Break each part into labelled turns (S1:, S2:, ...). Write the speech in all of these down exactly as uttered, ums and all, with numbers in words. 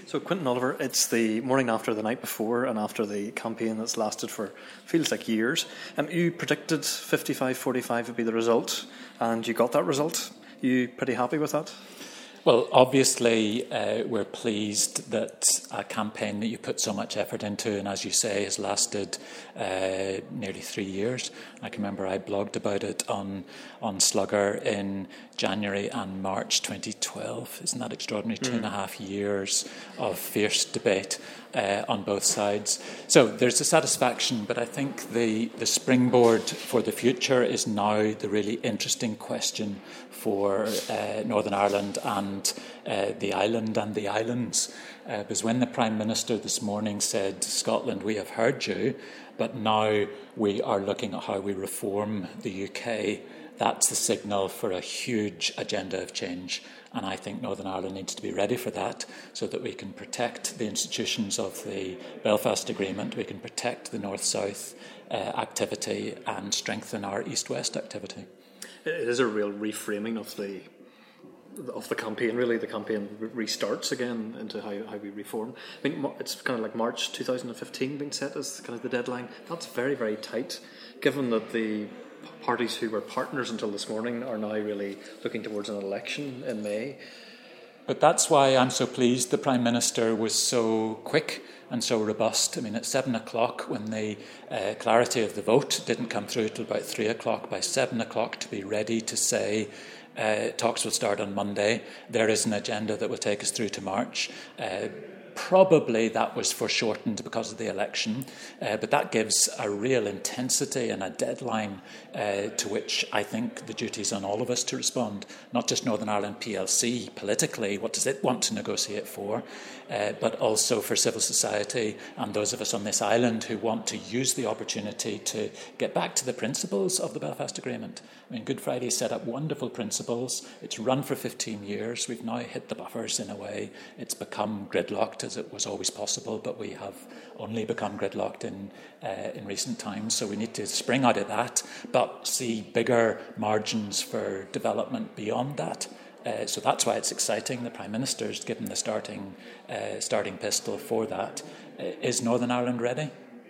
S1: So, Quentin Oliver, it's the morning after, the night before, and after the campaign that's lasted for, feels like years. Um, you predicted fifty-five forty-five would be the result, and you got that result. Are you pretty happy with that?
S2: Well, obviously, uh, we're pleased that a campaign that you put so much effort into, and as you say, has lasted uh, nearly three years. I can remember I blogged about it on on Slugger in January and March twenty twelve. Isn't that extraordinary? Mm. Two and a half years of fierce debate uh, on both sides. So there's a satisfaction, but I think the, the springboard for the future is now the really interesting question for uh, Northern Ireland and uh, the island and the islands. Uh, because when the Prime Minister this morning said, Scotland, we have heard you, but now we are looking at how we reform the U K, that's the signal for a huge agenda of change. And I think Northern Ireland needs to be ready for that so that we can protect the institutions of the Belfast Agreement, we can protect the North-South uh, activity and strengthen our East-West activity.
S1: It is a real reframing of the of the campaign, really. The campaign restarts again into how, how we reform. I mean, it's kind of like March twenty fifteen being set as kind of the deadline. That's very, very tight, given that the parties who were partners until this morning are now really looking towards an election in May.
S2: But that's why I'm so pleased the Prime Minister was so quick and so robust. I mean, at seven o'clock, when the uh, clarity of the vote didn't come through till about three o'clock, by seven o'clock to be ready to say uh, talks will start on Monday. There is an agenda that will take us through to March. Uh, Probably that was foreshortened because of the election, uh, but that gives a real intensity and a deadline uh, to which I think the duty is on all of us to respond, not just Northern Ireland P L C politically, what does it want to negotiate for, uh, but also for civil society and those of us on this island who want to use the opportunity to get back to the principles of the Belfast Agreement. I mean, Good Friday set up wonderful principles. It's run for fifteen years. We've now hit the buffers in a way. It's become gridlocked, as it was always possible, but we have only become gridlocked in uh, in recent times. So we need to spring out of that, but see bigger margins for development beyond that. Uh, so that's why it's exciting. The Prime Minister's given the starting uh, starting pistol for that. Uh, is Northern Ireland ready?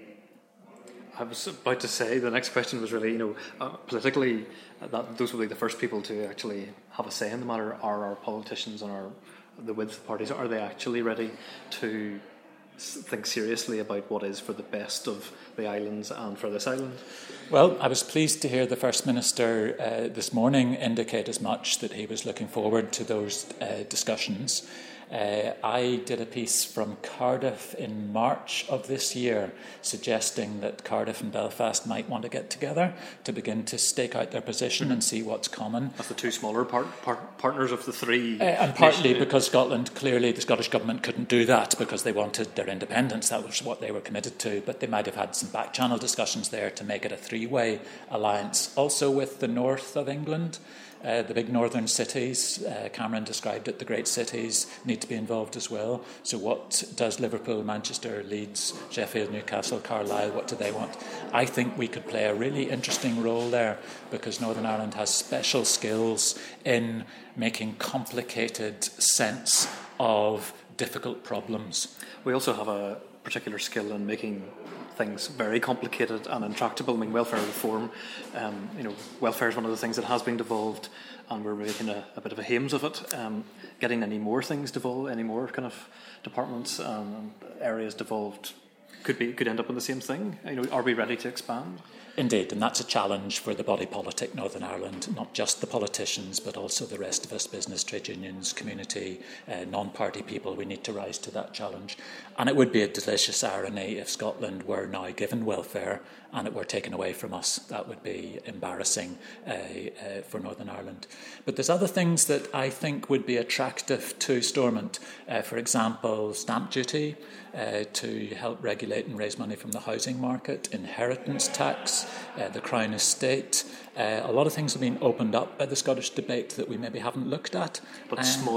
S1: I was about to say, the next question was really, you know, uh, politically, uh, that those will be the first people to actually have a say in the matter. Are our politicians and our the width parties, are they actually ready to think seriously about what is for the best of the islands and for this island?
S2: Well, I was pleased to hear the First Minister uh, this morning indicate as much, that he was looking forward to those uh, discussions. Uh, I did a piece from Cardiff in March of this year suggesting that Cardiff and Belfast might want to get together to begin to stake out their position mm-hmm. and see what's common.
S1: That's the two smaller part, part, partners of the three.
S2: Uh, and partly nations. Because Scotland, clearly the Scottish Government couldn't do that because they wanted their independence. That was what they were committed to. But they might have had some back channel discussions there to make it a three-way alliance. Also with the north of England. Uh, the big northern cities, uh, Cameron described it, the great cities need to be involved as well. So what does Liverpool, Manchester, Leeds, Sheffield, Newcastle, Carlisle, what do they want? I think we could play a really interesting role there because Northern Ireland has special skills in making complicated sense of difficult problems.
S1: We also have a particular skill in making things very complicated and intractable. I mean, welfare reform, um, you know, welfare is one of the things that has been devolved, and we're making a, a bit of a hames of it. Um, getting any more things devolved, any more kind of departments and areas devolved, could be could end up in the same thing. You know, are we ready to expand?
S2: Indeed, and that's a challenge for the body politic Northern Ireland, not just the politicians, but also the rest of us, business, trade unions, community, uh, non-party people. We need to rise to that challenge. And it would be a delicious irony if Scotland were now given welfare and it were taken away from us. That would be embarrassing uh, uh, for Northern Ireland. But there's other things that I think would be attractive to Stormont. Uh, for example, stamp duty uh, to help regulate and raise money from the housing market, inheritance tax, uh, the Crown estate. Uh, a lot of things have been opened up by the Scottish debate that we maybe haven't looked at.
S1: But
S2: um,
S1: smaller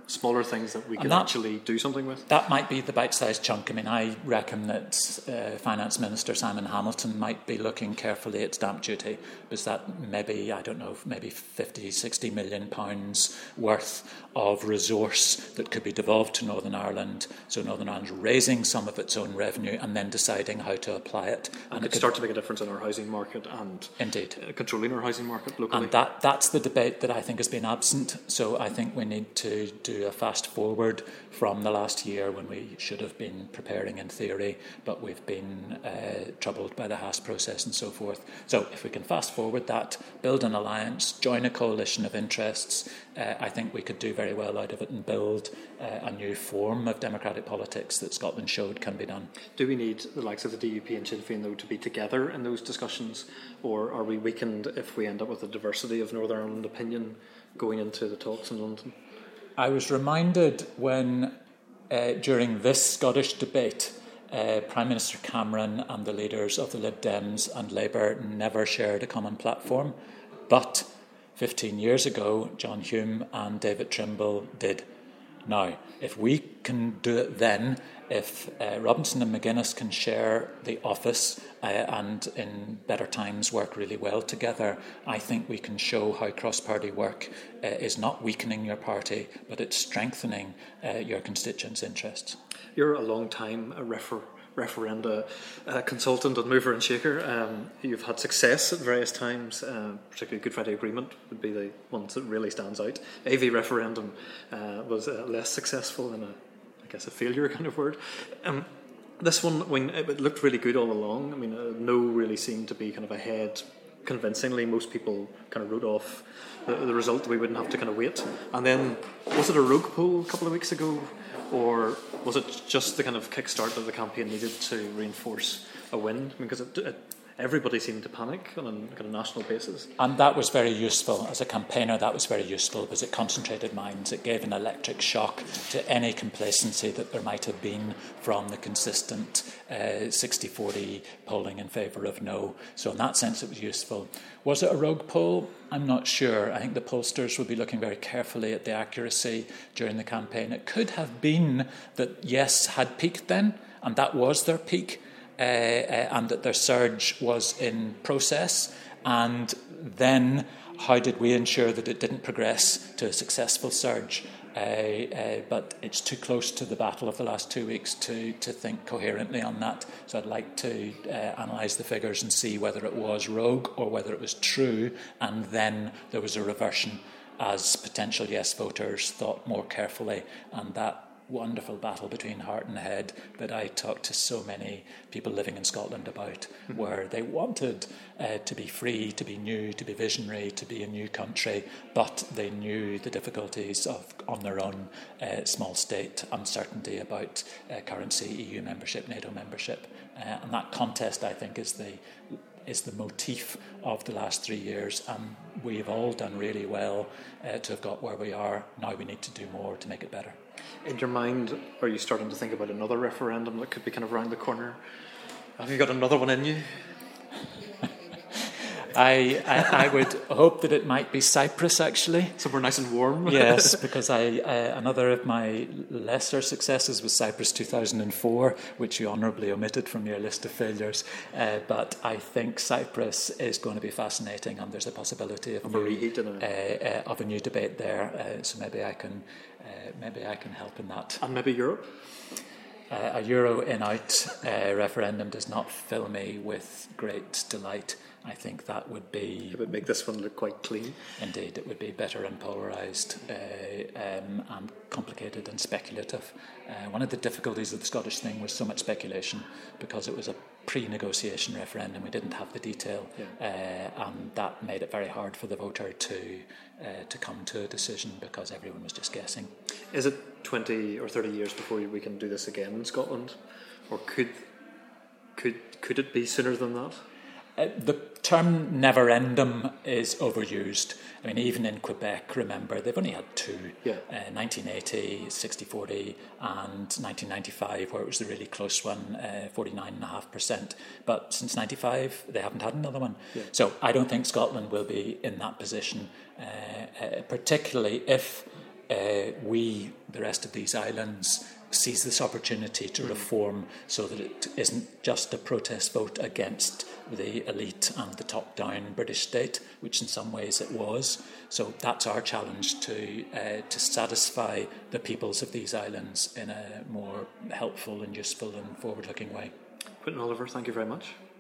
S1: smaller things that we can
S2: that,
S1: actually do something with?
S2: That might be the bite-sized chunk. I mean, I reckon that uh, Finance Minister Simon Hamilton might be looking carefully at stamp duty, because that maybe, I don't know, maybe fifty, sixty million pounds worth of resource that could be devolved to Northern Ireland. So Northern Ireland's raising some of its own revenue and then deciding how to apply it.
S1: And, and it could start to make a difference in our housing market and
S2: indeed
S1: uh, controlling our housing market locally.
S2: And that, that's the debate that I think has been absent. So I think we need to do a fast forward from the last year when we should have been preparing in theory, but we've been uh, troubled by the Haas process and so forth. So if we can fast forward that, build an alliance, join a coalition of interests, uh, I think we could do very well out of it and build uh, a new form of democratic politics that Scotland showed can be done.
S1: Do we need the likes of the D U P and Sinn Féin, though, to be together in those discussions, or are we weakened if we end up with a diversity of Northern Ireland opinion going into the talks in London?
S2: I was reminded when, uh, during this Scottish debate, uh, Prime Minister Cameron and the leaders of the Lib Dems and Labour never shared a common platform, but fifteen years ago, John Hume and David Trimble did. Now, if we can do it then, if uh, Robinson and McGuinness can share the office uh, and in better times work really well together, I think we can show how cross-party work uh, is not weakening your party, but it's strengthening uh, your constituents' interests.
S1: You're a long-time a refer- referenda uh, consultant and mover and shaker. Um, you've had success at various times, uh, particularly Good Friday Agreement would be the one that really stands out. A V referendum uh, was uh, less successful than a I guess a failure kind of word. Um, this one, when it looked really good all along. I mean, uh, no really seemed to be kind of ahead convincingly. Most people kind of wrote off the, the result. We wouldn't have to kind of wait. And then, was it a rogue poll a couple of weeks ago, or was it just the kind of kickstart that the campaign needed to reinforce a win? Because it, it, everybody seemed to panic on a kind of national basis.
S2: And that was very useful. As a campaigner, that was very useful because it concentrated minds. It gave an electric shock to any complacency that there might have been from the consistent uh, sixty forty polling in favour of no. So in that sense, it was useful. Was it a rogue poll? I'm not sure. I think the pollsters will be looking very carefully at the accuracy during the campaign. It could have been that Yes had peaked then, and that was their peak. Uh, uh, and that their surge was in process, and then how did we ensure that it didn't progress to a successful surge? Uh, uh, but it's too close to the battle of the last two weeks to, to think coherently on that. So I'd like to uh, analyse the figures and see whether it was rogue or whether it was true, and then there was a reversion as potential Yes voters thought more carefully, and that wonderful battle between heart and head that I talked to so many people living in Scotland about, mm-hmm. where they wanted uh, to be free, to be new, to be visionary, to be a new country, but they knew the difficulties of, on their own, uh, small state uncertainty about uh, currency, E U membership, NATO membership. Uh, and that contest, I think, is the is the motif of the last three years, and we've all done really well uh, to have got where we are. Now we need to do more to make it better.
S1: In your mind, are you starting to think about another referendum that could be kind of round the corner? Have you got another one in you?
S2: I, I I would hope that it might be Cyprus, actually.
S1: Somewhere nice and warm.
S2: Yes, because I uh, another of my lesser successes was Cyprus two thousand four, which you honourably omitted from your list of failures. Uh, but I think Cyprus is going to be fascinating, and there's a possibility of,
S1: of,
S2: new,
S1: a, reheat in a...
S2: Uh, uh, of a new debate there. Uh, so maybe I can uh, maybe I can help in that.
S1: And maybe Europe?
S2: Uh, a Euro in-out uh, referendum does not fill me with great delight. I think that would be...
S1: It would make this one look quite clean.
S2: Indeed, it would be better and polarised uh, um, and complicated and speculative. Uh, one of the difficulties of the Scottish thing was so much speculation because it was a pre-negotiation referendum. We didn't have the detail, yeah. uh, and that made it very hard for the voter to uh, to come to a decision because everyone was just guessing.
S1: Is it twenty or thirty years before we can do this again in Scotland? Or could could could it be sooner than that?
S2: Uh, the term neverendum is overused. I mean, even in Quebec, remember, they've only had two,
S1: yeah.
S2: uh, nineteen eighty, sixty forty, and nineteen ninety-five, where it was the really close one, uh, forty-nine point five percent. But since ninety-five, they haven't had another one.
S1: Yeah.
S2: So I don't think Scotland will be in that position, uh, uh, particularly if uh, we, the rest of these islands, seize this opportunity to reform so that it isn't just a protest vote against the elite and the top-down British state, which in some ways it was. So that's our challenge, to uh, to satisfy the peoples of these islands in a more helpful and useful and forward-looking way.
S1: Quentin Oliver, thank you very much.